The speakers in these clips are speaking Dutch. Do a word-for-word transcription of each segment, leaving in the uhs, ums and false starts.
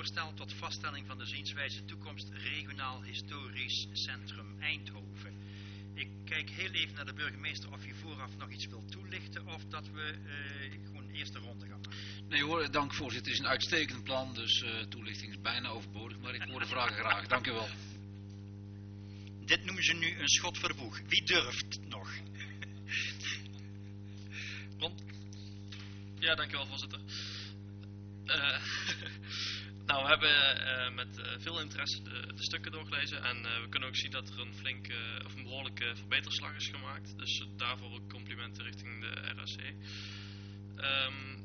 voorstel tot vaststelling van de zienswijze toekomst regionaal historisch centrum Eindhoven. Ik kijk heel even naar de burgemeester of hij vooraf nog iets wil toelichten of dat we uh, gewoon de eerste ronde gaan maken. Nee hoor, dank voorzitter. Het is een uitstekend plan, dus uh, toelichting is bijna overbodig, maar ik hoor de vragen graag. Dank u wel. Dit noemen ze nu een schot voor de boeg. Wie durft nog? Ron? Ja, dankjewel voorzitter. Uh, nou, we hebben uh, met uh, veel interesse de, de stukken doorgelezen en uh, we kunnen ook zien dat er een flinke uh, of een behoorlijke verbeterslag is gemaakt. Dus uh, daarvoor ook complimenten richting de R A C. Um,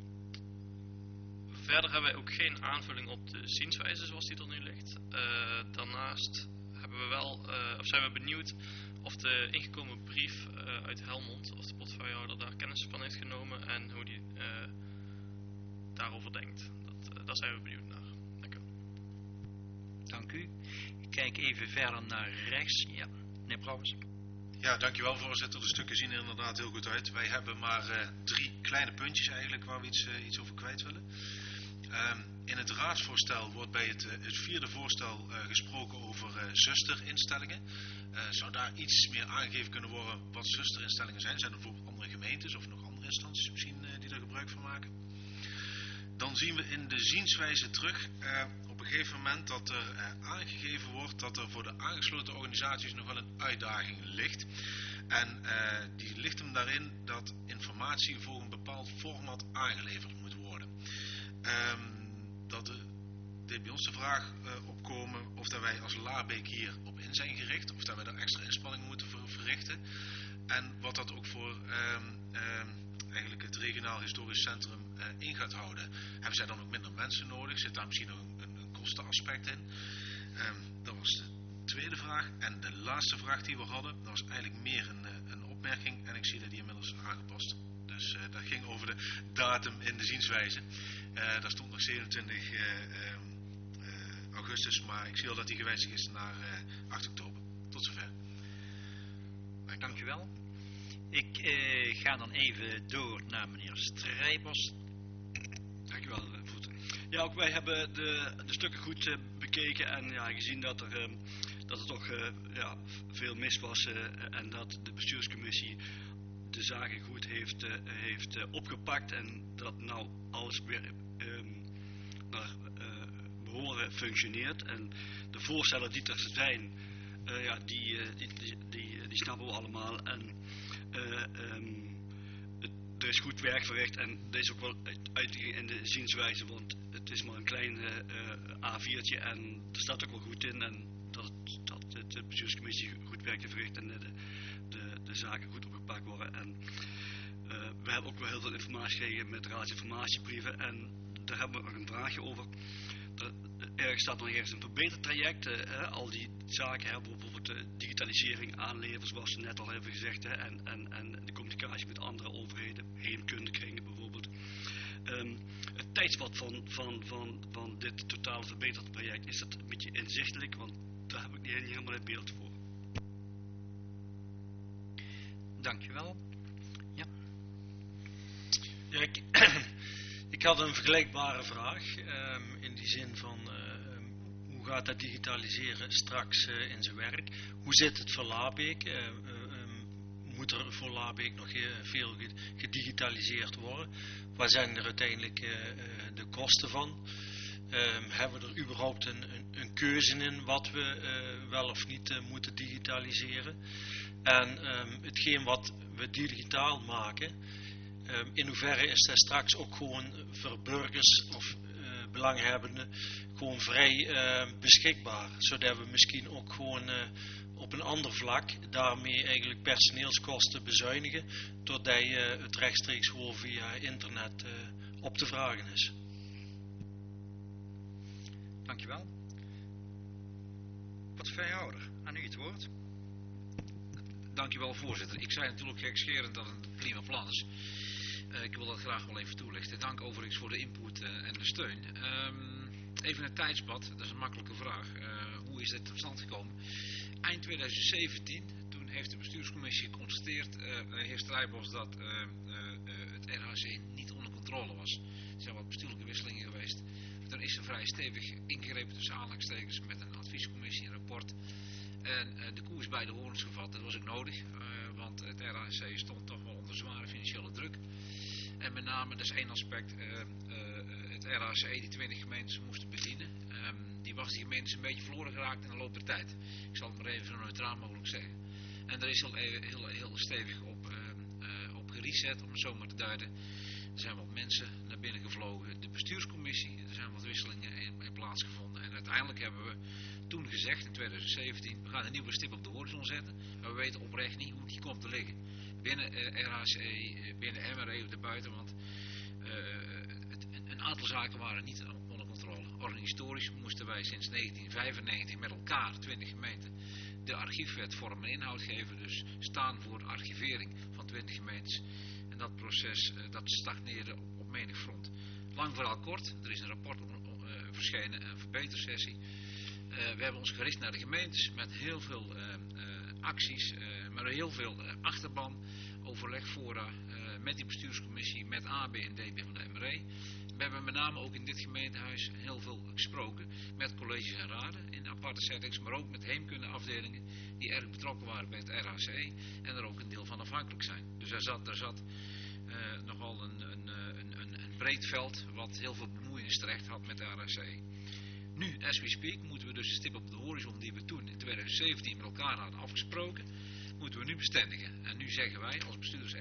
verder hebben wij ook geen aanvulling op de zienswijze zoals die er nu ligt. Uh, daarnaast hebben we wel, uh, of zijn we benieuwd of de ingekomen brief uh, uit Helmond, of de portefeuillehouder daar kennis van heeft genomen en hoe die uh, daarover denkt. Dat, uh, daar zijn we benieuwd naar. Dank u wel. Dank u. Ik kijk even verder naar rechts. Ja, meneer Brouwers. Ja, dankjewel voorzitter. De stukken zien er inderdaad heel goed uit. Wij hebben maar uh, drie kleine puntjes eigenlijk waar we iets, uh, iets over kwijt willen. Um, in het raadsvoorstel wordt bij het, uh, het vierde voorstel uh, gesproken over uh, zusterinstellingen. Uh, zou daar iets meer aangegeven kunnen worden wat zusterinstellingen zijn? Zijn er bijvoorbeeld andere gemeentes of nog andere instanties misschien uh, die daar gebruik van maken? Dan zien we in de zienswijze terug uh, op een gegeven moment dat er uh, aangegeven wordt dat er voor de aangesloten organisaties nog wel een uitdaging ligt. En uh, die ligt hem daarin dat informatie volgens een bepaald format aangeleverd moet worden. Um, dat er deed bij ons de vraag uh, opkomen of dat wij als Laarbeek hier op in zijn gericht, of dat wij daar extra inspanningen moeten ver verrichten. En wat dat ook voor um, um, eigenlijk het regionaal historisch centrum uh, in gaat houden. Hebben zij dan ook minder mensen nodig? Zit daar misschien nog een, een, een kostenaspect in? Um, dat was de tweede vraag. En de laatste vraag die we hadden, dat was eigenlijk meer een, een opmerking. En ik zie dat die inmiddels is aangepast. Dus uh, dat ging over de datum in de zienswijze. Uh, daar stond nog zevenentwintig uh, uh, augustus, maar ik zie al dat die gewijzigd is naar uh, acht oktober. Tot zover. Dank, Dank u wel. Ik uh, ga dan even door naar meneer Strijbos. Dank u wel, voorzitter. Ja, ook wij hebben de, de stukken goed uh, bekeken en ja, gezien dat er, uh, dat er toch uh, ja, veel mis was uh, en dat de bestuurscommissie de zaken goed heeft, uh, heeft uh, opgepakt en dat nou alles weer um, naar uh, behoren functioneert. En de voorstellen die er zijn, uh, ja, die, uh, die, die, die, die snappen we allemaal. En uh, um, het, er is goed werk verricht en dat is ook wel uit in de zienswijze, want het is maar een klein uh, A viertje en er staat ook wel goed in en dat, dat de bestuurscommissie goed werk heeft verricht en de, de, de zaken goed opgepakt worden. En uh, we hebben ook wel heel veel informatie gekregen met raadsinformatiebrieven en daar hebben we nog een vraagje over. Er, ergens staat nog ergens een verbetertraject. Uh, al die zaken hebben bijvoorbeeld de digitalisering aanleveren, zoals we net al hebben gezegd, hè, en, en, en de communicatie met andere overheden, heemkundekringen bijvoorbeeld. Um, het tijdspad van, van, van, van dit totale verbetertraject, is dat een beetje inzichtelijk, want daar heb ik niet helemaal het beeld voor. Dankjewel. Ja. Ja, ik, ik had een vergelijkbare vraag. Um, in die zin van uh, hoe gaat dat digitaliseren straks uh, in zijn werk? Hoe zit het voor Laarbeek? Uh, uh, um, moet er voor Laarbeek nog uh, veel gedigitaliseerd worden? Waar zijn er uiteindelijk uh, uh, de kosten van? Um, hebben we er überhaupt een, een, een keuze in wat we uh, wel of niet uh, moeten digitaliseren? En um, hetgeen wat we digitaal maken, um, in hoeverre is dat straks ook gewoon voor burgers of uh, belanghebbenden gewoon vrij uh, beschikbaar, zodat we misschien ook gewoon uh, op een ander vlak daarmee eigenlijk personeelskosten bezuinigen, totdat uh, het rechtstreeks gewoon via internet uh, op te vragen is. Dankjewel. Portefeuillehouder, aan u het woord. Dankjewel voorzitter. Ik zei natuurlijk gekscherend dat het een prima plan is. Uh, ik wil dat graag wel even toelichten. Dank overigens voor de input uh, en de steun. Um, even het tijdspad, dat is een makkelijke vraag. Uh, hoe is dit tot stand gekomen? Eind twintig zeventien, toen heeft de bestuurscommissie geconstateerd, uh, heer Strijbos, dat uh, uh, uh, het R H C niet onder controle was. Er zijn wat bestuurlijke wisselingen geweest. er is er vrij stevig ingegrepen tussen aanhalingstekens met een adviescommissie, een rapport. En uh, de koers bij de horens gevat. Dat was ook nodig, uh, want het R A C stond toch wel onder zware financiële druk. En met name, dat is één aspect, uh, uh, het R A C die twintig gemeentes moesten bedienen. Um, die was die gemeentes een beetje verloren geraakt in de loop der tijd. Ik zal het maar even zo neutraal mogelijk zeggen. En daar is heel, heel, heel stevig op, uh, uh, op gereset, om het zo maar te duiden. Er zijn wat mensen naar binnen gevlogen. De bestuurscommissie, er zijn wat wisselingen in, in plaatsgevonden. En uiteindelijk hebben we toen gezegd, in twintig zeventien, we gaan een nieuwe stip op de horizon zetten. Maar we weten oprecht niet hoe die komt te liggen. Binnen uh, R A C, uh, binnen M R E of daarbuiten. Want uh, het, een, een aantal zaken waren niet onder controle. Organisatorisch moesten wij sinds negentien vijfennegentig met elkaar, twintig gemeenten, de archiefwet vorm en inhoud geven. Dus staan voor de archivering van twintig gemeentes. En dat proces, uh, dat stagneerde op, op menig front. Lang verhaal kort, er is een rapport uh, verschenen, een verbetersessie. Uh, we hebben ons gericht naar de gemeentes met heel veel uh, uh, acties, uh, maar heel veel uh, achterban, overleg fora, uh, met die bestuurscommissie, met A B en D B van de M R E. We hebben met name ook in dit gemeentehuis heel veel gesproken met colleges en raden in aparte settings, maar ook met heemkundeafdelingen die erg betrokken waren bij het R A C en er ook een deel van afhankelijk zijn. Dus daar zat, daar zat uh, nogal een, een, een, een, een breed veld wat heel veel bemoeienis terecht had met de R A C. Nu, as we speak, moeten we dus de stip op de horizon die we toen in twintig zeventien met elkaar hadden afgesproken, moeten we nu bestendigen. En nu zeggen wij als bestuurders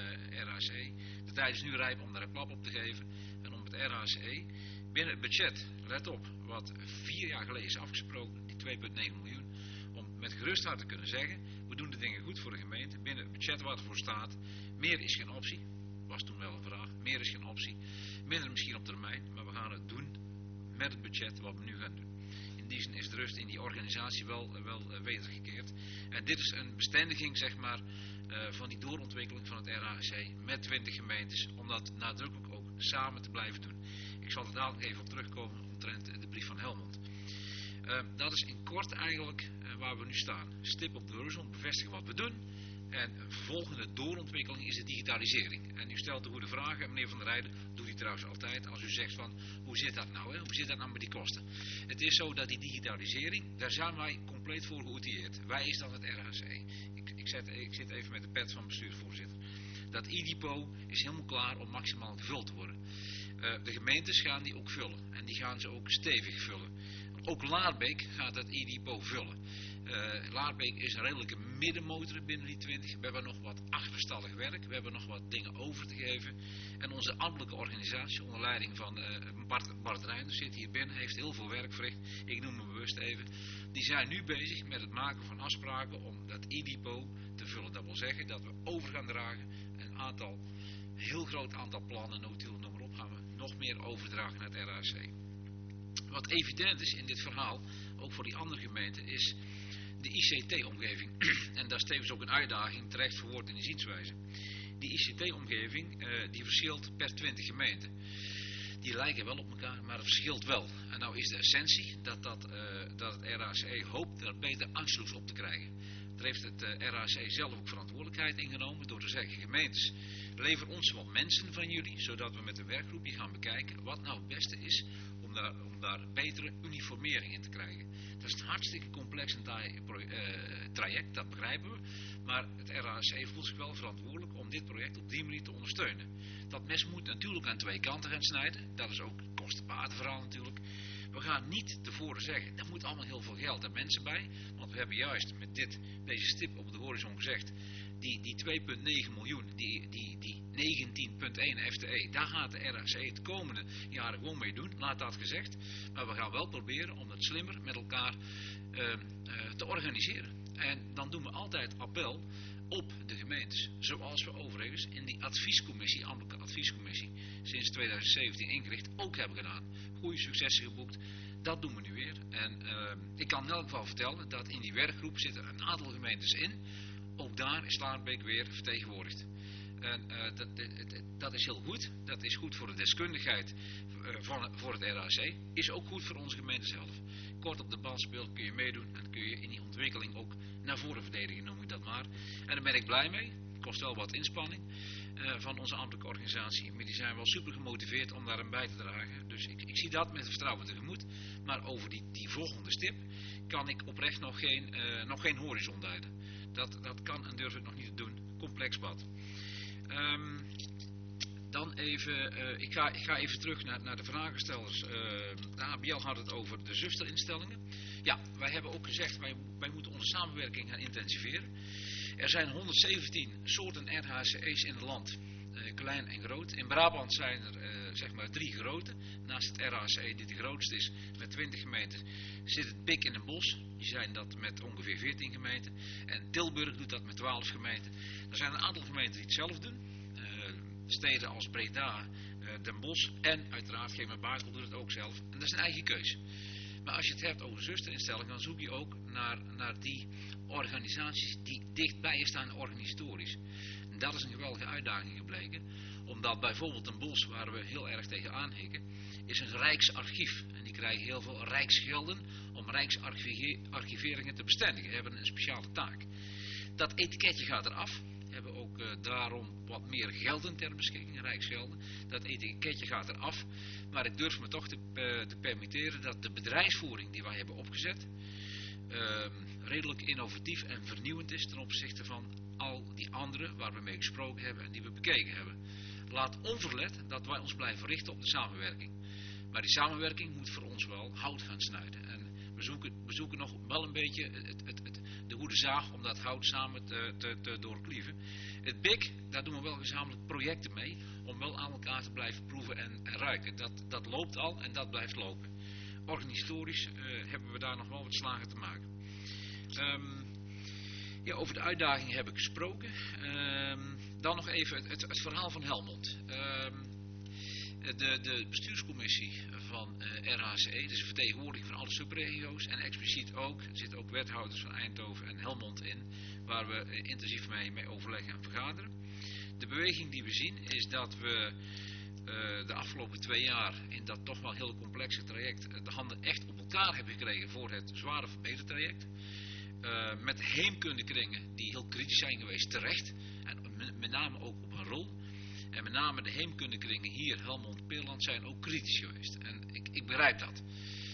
R A C, de tijd is nu rijp om daar een klap op te geven en om het R A C binnen het budget, let op, wat vier jaar geleden is afgesproken, die twee komma negen miljoen, om met gerust hart te kunnen zeggen, we doen de dingen goed voor de gemeente, binnen het budget wat ervoor staat, meer is geen optie, was toen wel een vraag, meer is geen optie, minder misschien op termijn, maar we gaan het doen met het budget wat we nu gaan doen. In die zin is de rust in die organisatie wel, wel uh, wedergekeerd. En dit is een bestendiging, zeg maar, uh, van die doorontwikkeling van het R A C met twintig gemeentes, om dat nadrukkelijk ook samen te blijven doen. Ik zal er dadelijk even op terugkomen omtrent de brief van Helmond. Uh, dat is in kort eigenlijk uh, waar we nu staan. Stip op de horizon, bevestigen wat we doen. En een vervolgende doorontwikkeling is de digitalisering. En u stelt de goede vragen, meneer Van der Rijden, doet u trouwens altijd, als u zegt van, hoe zit dat nou, hè? Hoe zit dat nou met die kosten? Het is zo dat die digitalisering, daar zijn wij compleet voor geoutilleerd. Wij is dat het R A C. Ik, ik, zet, ik zit even met de pet van bestuursvoorzitter. Dat I-depot is helemaal klaar om maximaal gevuld te worden. Uh, de gemeentes gaan die ook vullen. En die gaan ze ook stevig vullen. Ook Laarbeek gaat dat I-depot vullen. Uh, Laarbeek is een redelijke middenmotor binnen die twintig. We hebben nog wat achterstallig werk. We hebben nog wat dingen over te geven. En onze ambtelijke organisatie onder leiding van uh, Bart, Bart Reinders zit hier binnen. Heeft heel veel werk verricht. Ik noem hem bewust even. Die zijn nu bezig met het maken van afspraken om dat I-depot te vullen. Dat wil zeggen dat we over gaan dragen. Een aantal, heel groot aantal plannen, notulen, noem maar op, gaan we nog meer overdragen naar het R A C. Wat evident is in dit verhaal, ook voor die andere gemeenten, is de I C T-omgeving. En daar is tevens ook een uitdaging terecht verwoord in de zienswijze. Die I C T-omgeving, uh, die verschilt per twintig gemeenten. Die lijken wel op elkaar, maar het verschilt wel. En nou is de essentie dat, dat, uh, dat het R A C hoopt er beter aansluis op te krijgen. Daar heeft het uh, R A C zelf ook verantwoordelijkheid ingenomen door te zeggen, gemeentes, lever ons wat mensen van jullie, zodat we met een werkgroepje gaan bekijken wat nou het beste is om daar, om daar betere uniformering in te krijgen. Dat is een hartstikke complex en taai uh, traject, dat begrijpen we. Maar het R A C voelt zich wel verantwoordelijk om dit project op die manier te ondersteunen. Dat mes moet natuurlijk aan twee kanten gaan snijden. Dat is ook het kostenbatenverhaal natuurlijk. We gaan niet tevoren zeggen, er moet allemaal heel veel geld en mensen bij. Want we hebben juist met dit, deze stip op de horizon gezegd, die, die twee komma negen miljoen, die, die, die negentien komma één F T E, daar gaat de R A C de komende jaren gewoon mee doen. Laat dat gezegd. Maar we gaan wel proberen om dat slimmer met elkaar uh, uh, te organiseren. En dan doen we altijd appel op de gemeentes. Zoals we overigens in die adviescommissie, ambtelijke adviescommissie, sinds twintig zeventien ingericht, ook hebben gedaan. Goede successen geboekt. Dat doen we nu weer. En uh, ik kan in elk geval vertellen dat in die werkgroep zitten een aantal gemeentes in. Ook daar is Laarbeek weer vertegenwoordigd. En uh, dat, dat, dat is heel goed. Dat is goed voor de deskundigheid uh, van, voor het R A C. Is ook goed voor onze gemeente zelf. Kort op de bal spelen kun je meedoen en kun je in die ontwikkeling ook naar voren verdedigen, noem ik dat maar. En daar ben ik blij mee. kost wel wat inspanning uh, van onze ambtelijke organisatie. Maar die zijn wel super gemotiveerd om daarin bij te dragen. Dus ik, ik zie dat met vertrouwen tegemoet. Maar over die, die volgende stip kan ik oprecht nog geen, uh, nog geen horizon duiden. Dat, dat kan en durf ik nog niet te doen. Complex pad. Um, dan even, uh, ik, ga, ik ga even terug naar, naar de vragenstellers. Uh, de A B L had het over de zusterinstellingen. Ja, wij hebben ook gezegd, wij, wij moeten onze samenwerking gaan intensiveren. Er zijn honderdzeventien soorten R H C E's in het land. Uh, klein en groot. In Brabant zijn er uh, zeg maar drie grote. Naast het R H C E die de grootste is met twintig gemeenten zit het B I C in Den Bosch. Die zijn dat met ongeveer veertien gemeenten. En Tilburg doet dat met twaalf gemeenten. Er zijn een aantal gemeenten die het zelf doen. Uh, steden als Breda, uh, Den Bosch en uiteraard Gemert-Bakel doet het ook zelf. En dat is een eigen keuze. Maar als je het hebt over zusterinstellingen, dan zoek je ook naar, naar die organisaties die dichtbij je staan organisatorisch. En dat is een geweldige uitdaging gebleken. Omdat bijvoorbeeld Den Bosch, waar we heel erg tegen aanhikken, is een rijksarchief. En die krijgen heel veel rijksgelden om rijksarchiveringen te bestendigen. Die hebben een speciale taak. Dat etiketje gaat eraf. We hebben ook uh, daarom wat meer gelden ter beschikking, rijksgelden. Dat etiketje gaat eraf. Maar ik durf me toch te, uh, te permitteren dat de bedrijfsvoering die wij hebben opgezet uh, redelijk innovatief en vernieuwend is ten opzichte van al die andere waar we mee gesproken hebben en die we bekeken hebben. Laat onverlet dat wij ons blijven richten op de samenwerking. Maar die samenwerking moet voor ons wel hout gaan snijden. En we zoeken, we zoeken nog wel een beetje het, het, het, de goede zaag om dat hout samen te, te, te doorklieven. Het B I C, daar doen we wel gezamenlijk projecten mee om wel aan elkaar te blijven proeven en, en ruiken. Dat, dat loopt al en dat blijft lopen. Organisatorisch uh, hebben we daar nog wel wat slagen te maken. Um, ja, over de uitdaging heb ik gesproken. Um, dan nog even het, het, het verhaal van Helmond. Um, de, de bestuurscommissie van uh, R H C E, dus een vertegenwoordiging van alle subregio's en expliciet ook, er zitten ook wethouders van Eindhoven en Helmond in, waar we uh, intensief mee, mee overleggen en vergaderen. De beweging die we zien is dat we uh, de afgelopen twee jaar in dat toch wel heel complexe traject uh, de handen echt op elkaar hebben gekregen voor het zware verbetertraject. Uh, met heemkundekringen die heel kritisch zijn geweest, terecht. En met, met name ook op een rol. En met name de heemkundekringen hier, Helmond, Peerland, zijn ook kritisch geweest. En ik, ik begrijp dat.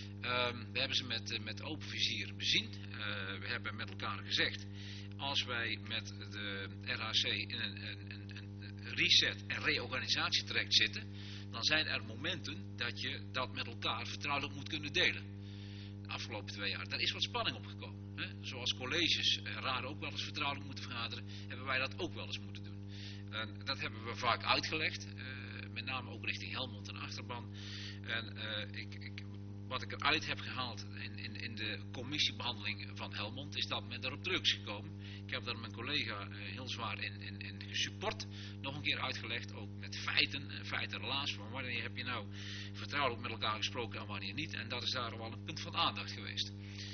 Uh, we hebben ze met, uh, met open vizier bezien. Uh, we hebben met elkaar gezegd, als wij met de R H C in een, een, een, een reset- en reorganisatietraject zitten, dan zijn er momenten dat je dat met elkaar vertrouwelijk moet kunnen delen. De afgelopen twee jaar. Daar is wat spanning op gekomen. Hè? Zoals colleges en raden ook wel eens vertrouwelijk moeten vergaderen, hebben wij dat ook wel eens moeten doen. En dat hebben we vaak uitgelegd, uh, met name ook richting Helmond en Achterban. En uh, ik, ik, wat ik eruit heb gehaald in, in, in de commissiebehandeling van Helmond, is dat men daarop terug is gekomen. Ik heb daar mijn collega uh, heel zwaar in, in, in gesupport, nog een keer uitgelegd, ook met feiten en feitenrelaas, van wanneer heb je nou vertrouwelijk met elkaar gesproken en wanneer niet. En dat is daar wel een punt van aandacht geweest.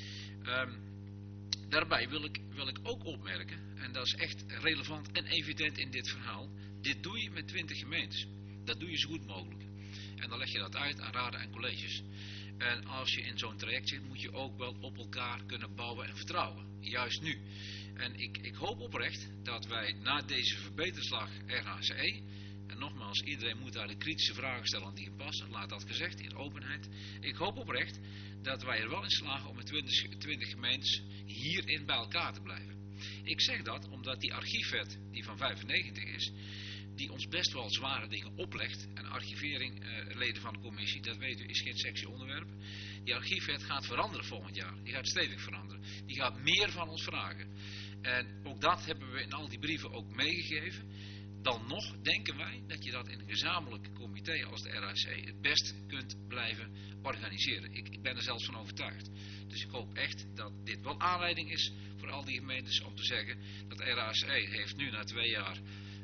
Um, Daarbij wil ik, wil ik ook opmerken, en dat is echt relevant en evident in dit verhaal, dit doe je met twintig gemeentes. Dat doe je zo goed mogelijk. En dan leg je dat uit aan raden en colleges. En als je in zo'n traject zit, moet je ook wel op elkaar kunnen bouwen en vertrouwen. Juist nu. En ik, ik hoop oprecht dat wij na deze verbeterslag R H C E, en nogmaals, iedereen moet daar de kritische vragen stellen die je passen, laat dat gezegd, in openheid. Ik hoop oprecht dat wij er wel in slagen om met twintig, twintig gemeentes hierin bij elkaar te blijven. Ik zeg dat omdat die archiefwet, die van vijfennegentig is, die ons best wel zware dingen oplegt. En archivering, eh, leden van de commissie, dat weet u, is geen sexy onderwerp. Die archiefwet gaat veranderen volgend jaar. Die gaat stevig veranderen. Die gaat meer van ons vragen. En ook dat hebben we in al die brieven ook meegegeven. Dan nog denken wij dat je dat in een gezamenlijk comité als de R H C het best kunt blijven organiseren. Ik, ik ben er zelfs van overtuigd. Dus ik hoop echt dat dit wel aanleiding is voor al die gemeentes om te zeggen dat de R H C heeft nu na twee jaar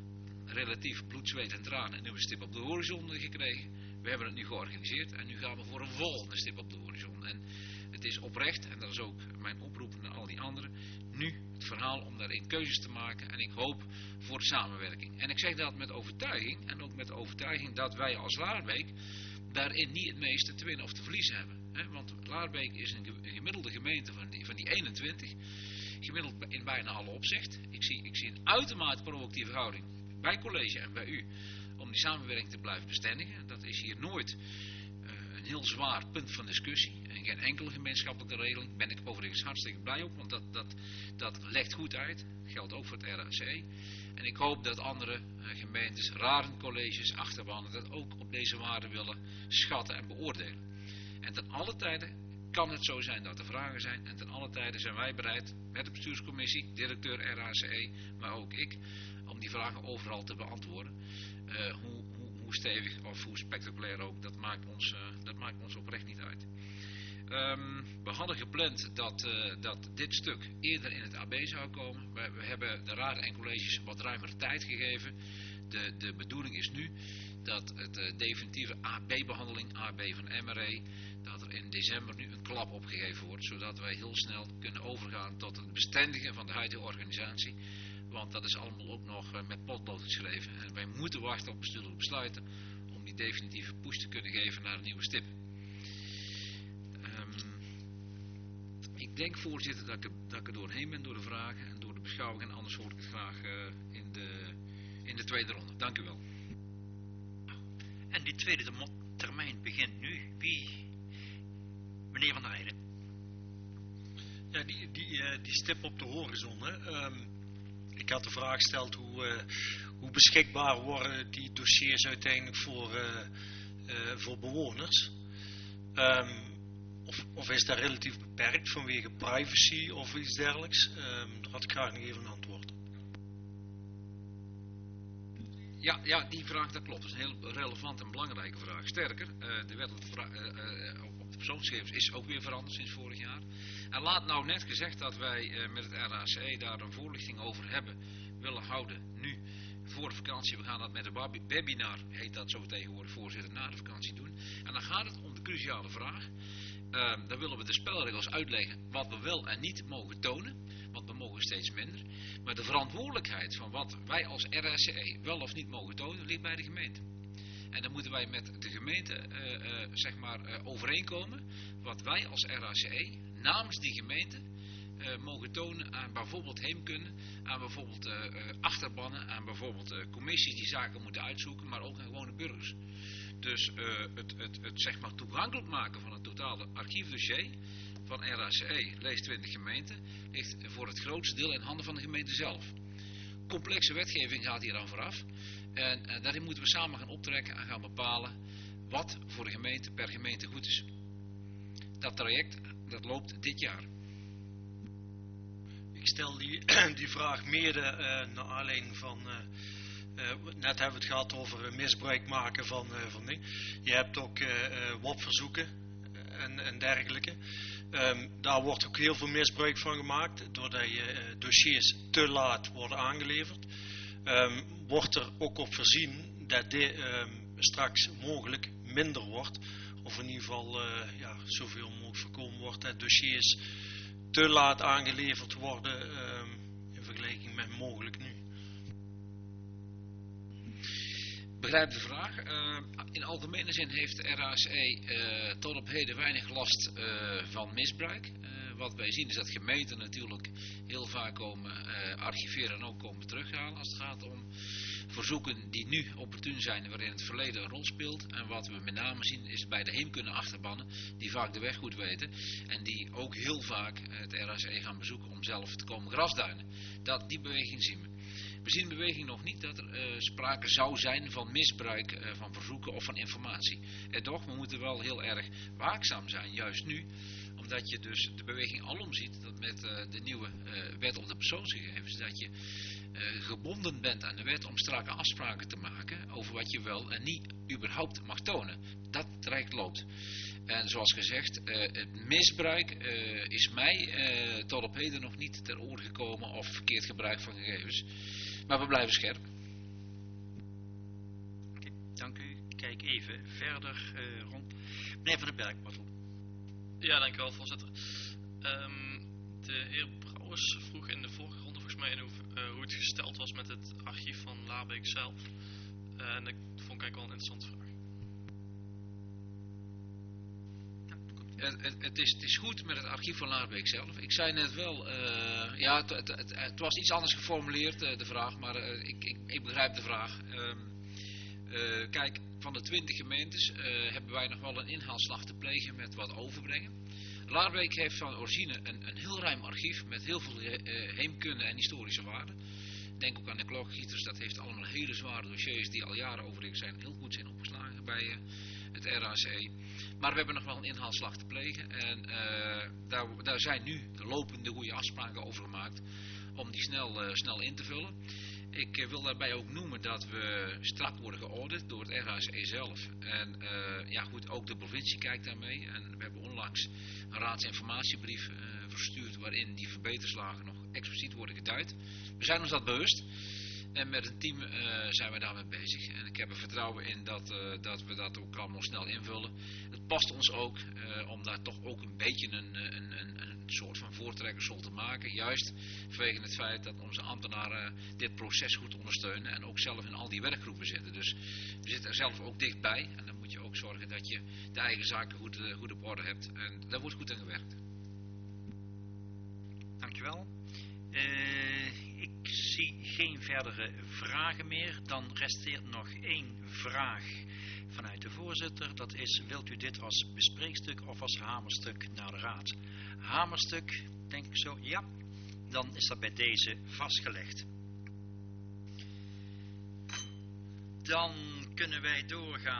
relatief bloed, zweet en tranen een nieuwe stip op de horizon gekregen. We hebben het nu georganiseerd en nu gaan we voor een volgende stip op de horizon. En het is oprecht, en dat is ook mijn oproep naar al die anderen, nu het verhaal om daarin keuzes te maken en ik hoop voor de samenwerking. En ik zeg dat met overtuiging en ook met de overtuiging dat wij als Laarbeek daarin niet het meeste te winnen of te verliezen hebben. He, want Laarbeek is een gemiddelde gemeente van die, van die eenentwintig. gemiddeld in bijna alle opzichten. Ik zie, ik zie een uitermate proactieve houding bij college en bij u om die samenwerking te blijven bestendigen. Dat is hier nooit uh, een heel zwaar punt van discussie. En geen enkele gemeenschappelijke regeling. Ben ik overigens hartstikke blij op, want dat, dat, dat legt goed uit. Dat geldt ook voor het R A C E. En ik hoop dat andere uh, gemeentes, raden, colleges, achterbanen dat ook op deze waarde willen schatten en beoordelen. En ten alle tijden kan het zo zijn dat er vragen zijn. En ten alle tijden zijn wij bereid met de bestuurscommissie, directeur R A C E, maar ook ik, om die vragen overal te beantwoorden. Uh, hoe, hoe, hoe stevig of hoe spectaculair ook, dat maakt ons, uh, dat maakt ons oprecht niet uit. Um, we hadden gepland dat, uh, dat dit stuk eerder in het A B zou komen. We, we hebben de raden en colleges wat ruimer tijd gegeven. De, de bedoeling is nu dat het uh, definitieve A B-behandeling, A B van M R E, dat er in december nu een klap opgegeven wordt, zodat wij heel snel kunnen overgaan tot het bestendigen van de huidige organisatie. Want dat is allemaal ook nog uh, met potlood geschreven. En wij moeten wachten op bestuurlijke besluiten om die definitieve push te kunnen geven naar een nieuwe stip. Um, ik denk, voorzitter, dat ik, er, dat ik er doorheen ben door de vragen en door de beschouwing. En anders hoor ik het graag uh, in, de, in de tweede ronde. Dank u wel. En die tweede termijn begint nu. Wie? Meneer Van der Heijden. Ja, die, die, uh, die stip op de horizon. Hè. Um, ik had de vraag gesteld hoe, uh, hoe beschikbaar worden die dossiers uiteindelijk voor, uh, uh, voor bewoners. Um, of, of is dat relatief beperkt vanwege privacy of iets dergelijks? Um, daar had ik graag nog even een antwoord op. Ja, ja, die vraag, dat klopt. Dat is een heel relevante en belangrijke vraag. Sterker, uh, de wet op de, vra- uh, uh, op de persoonsgegevens is ook weer veranderd sinds vorig jaar. En laat nou net gezegd dat wij uh, met het R A C E daar een voorlichting over hebben willen houden. Nu, voor de vakantie, we gaan dat met een webinar, heet dat zo tegenwoordig, voorzitter, na de vakantie doen. En dan gaat het om de cruciale vraag. Uh, dan willen we de spelregels uitleggen wat we wel en niet mogen tonen. Want we mogen steeds minder. Maar de verantwoordelijkheid van wat wij als R A C E wel of niet mogen tonen, ligt bij de gemeente. En dan moeten wij met de gemeente uh, uh, zeg maar uh, overeenkomen wat wij als R A C E namens die gemeente uh, mogen tonen aan bijvoorbeeld heemkunde, aan bijvoorbeeld uh, uh, achterbannen, aan bijvoorbeeld uh, commissies die zaken moeten uitzoeken, maar ook aan gewone burgers. Dus uh, het, het, het zeg maar toegankelijk maken van het totale archiefdossier van R A C E, lees twintig gemeenten, ligt voor het grootste deel in handen van de gemeente zelf. Complexe wetgeving gaat hier aan vooraf. En, en daarin moeten we samen gaan optrekken en gaan bepalen wat voor de gemeente per gemeente goed is. Dat traject, dat loopt dit jaar. Ik stel die, die vraag mede uh, naar aanleiding van... Uh, Uh, net hebben we het gehad over uh, misbruik maken van, uh, van dingen. Je hebt ook uh, uh, W A P-verzoeken en, en dergelijke. Um, daar wordt ook heel veel misbruik van gemaakt, doordat je uh, dossiers te laat worden aangeleverd. Um, wordt er ook op voorzien dat dit um, straks mogelijk minder wordt, of in ieder geval uh, ja, zoveel mogelijk voorkomen wordt dat dossiers te laat aangeleverd worden um, in vergelijking met mogelijk nu. Begrijp de vraag. Uh, in algemene zin heeft de R A C E uh, tot op heden weinig last uh, van misbruik. Uh, wat wij zien is dat gemeenten natuurlijk heel vaak komen uh, archiveren en ook komen terughalen als het gaat om verzoeken die nu opportun zijn waarin het verleden een rol speelt. En wat we met name zien is bij de heemkunde achterbannen die vaak de weg goed weten en die ook heel vaak het R A C E gaan bezoeken om zelf te komen grasduinen. Dat, die beweging zien we. We zien de beweging nog niet dat er uh, sprake zou zijn van misbruik uh, van verzoeken of van informatie. En toch, we moeten wel heel erg waakzaam zijn, juist nu, omdat je dus de beweging alom ziet, dat met uh, de nieuwe uh, wet op de persoonsgegevens, dat je uh, gebonden bent aan de wet om strakke afspraken te maken over wat je wel en niet überhaupt mag tonen. Dat traject loopt. En zoals gezegd, uh, het misbruik uh, is mij uh, tot op heden nog niet ter oor gekomen of verkeerd gebruik van gegevens. Maar we blijven scherp. Okay, dank u. Kijk even verder uh, rond. Meneer Van den Berg, wat op? Ja, dank u wel, voorzitter. Um, de heer Brouwers vroeg in de vorige ronde volgens mij in hoe, uh, hoe het gesteld was met het archief van Labeek zelf. Uh, en dat vond ik eigenlijk wel een interessante vraag. het, het, het, is, het is goed met het archief van Laarbeek zelf. Ik zei net wel, uh, ja, het, het, het, het was iets anders geformuleerd, uh, de vraag, maar uh, ik, ik, ik begrijp de vraag. Um, uh, kijk, van de twintig gemeentes uh, hebben wij nog wel een inhaalslag te plegen met wat overbrengen. Laarbeek heeft van origine een, een heel ruim archief met heel veel uh, heemkunde en historische waarden. Denk ook aan de klokgieters, dat heeft allemaal hele zware dossiers die al jaren overigens zijn heel goed zijn opgeslagen bij uh, het R A C. Maar we hebben nog wel een inhaalslag te plegen en uh, daar, daar zijn nu de lopende goede afspraken over gemaakt om die snel, uh, snel in te vullen. Ik uh, wil daarbij ook noemen dat we strak worden geaudit door het R A C zelf. En uh, ja goed, ook de provincie kijkt daarmee. En we hebben onlangs een raadsinformatiebrief uh, verstuurd waarin die verbeterslagen nog expliciet worden geduid. We zijn ons dat bewust. En met een team uh, zijn we daarmee bezig. En ik heb er vertrouwen in dat, uh, dat we dat ook allemaal snel invullen. Het past ons ook uh, om daar toch ook een beetje een, een, een, een soort van voortrekkersrol te maken. Juist vanwege het feit dat onze ambtenaren dit proces goed ondersteunen. En ook zelf in al die werkgroepen zitten. Dus we zitten er zelf ook dichtbij. En dan moet je ook zorgen dat je de eigen zaken goed, uh, goed op orde hebt. En daar wordt goed aan gewerkt. Dankjewel. Uh, ik zie geen verdere vragen meer. Dan resteert nog één vraag vanuit de voorzitter. Dat is, wilt u dit als bespreekstuk of als hamerstuk naar de raad? Hamerstuk, denk ik zo, ja. Dan is dat bij deze vastgelegd. Dan kunnen wij doorgaan.